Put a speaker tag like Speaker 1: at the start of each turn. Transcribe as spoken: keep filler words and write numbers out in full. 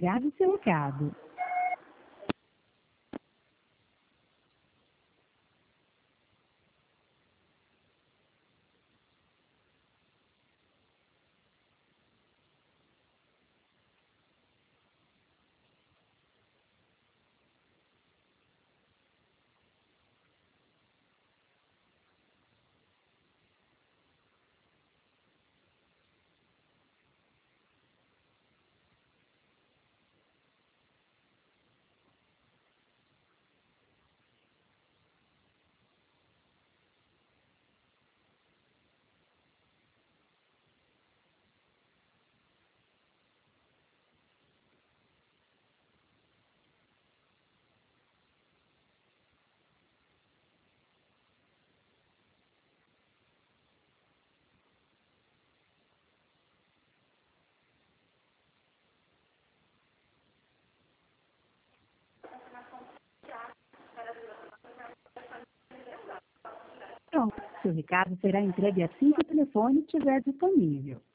Speaker 1: Grave seu recado. Pronto, seu recado será entregue assim que o telefone estiver disponível.